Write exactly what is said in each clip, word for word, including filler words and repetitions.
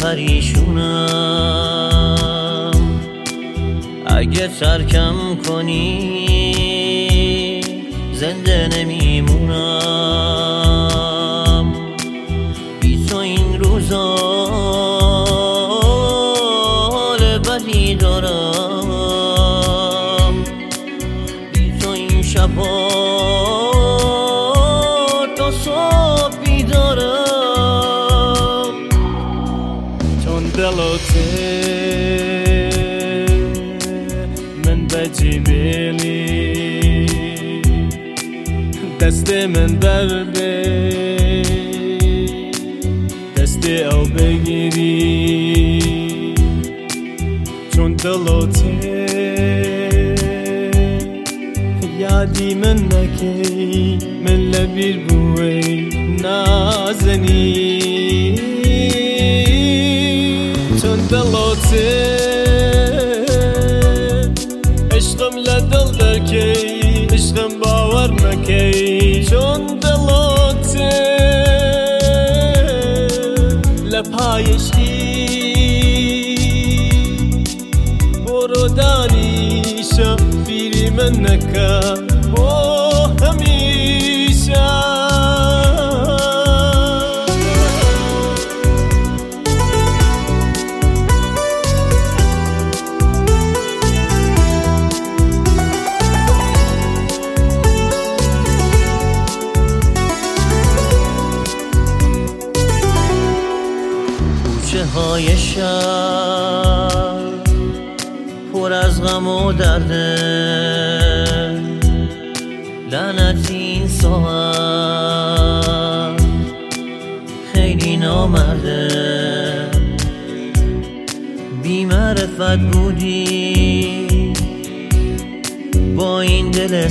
پریشونم، اگه ترکم کنی زنده نمیمونم. بی تو این روزا حال بدی دارم، بی تو این شبا تا صبح بیدارم. چون دلوته من بجی بیلی دست من برده، دست او بگیری. چون دلوته یادی من نکی، من لبیر بوی نازنی. چون دلوته عشقم لدل درکی، عشقم باور مکی. چون دلوته لپای عشقی برو دانیشا، بیری من نکا بو همیشا. کوچه های شهر پر از غم و درده، لعنتی این ساعت خیلی نامرده. بی معرفت بودی با این دل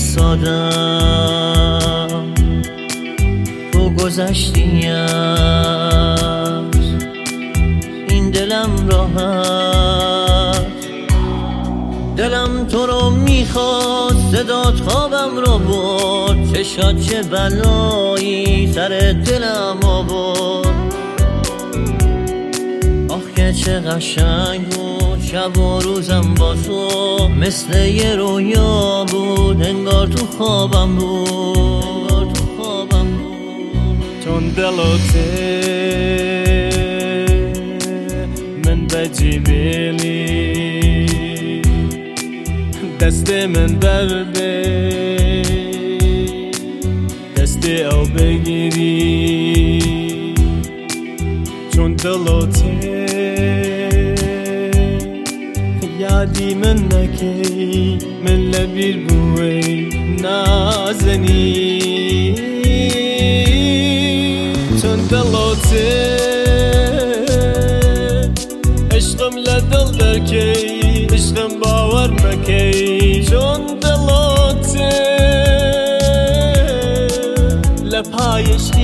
سادم، تو گذشتی از این دلم راحت. دلم تو رو میخواد، صدات خوابم رو برد، چشات چه بلایی سر دلم آورد. آخ که چه قشنگ بود شب و روزم با تو، مثل یه رویا بود انگار تو خوابم بود، انگار تو خوابم بود. چون دلوته من بجی بیلی دست من برده، دست او بگیری. چون دلوته یادی من نکی، من لبیر بوی نازنی. چون دلوته عشقم لدل درکی، عشقم باور مکی. چون دلوته لپای عشقی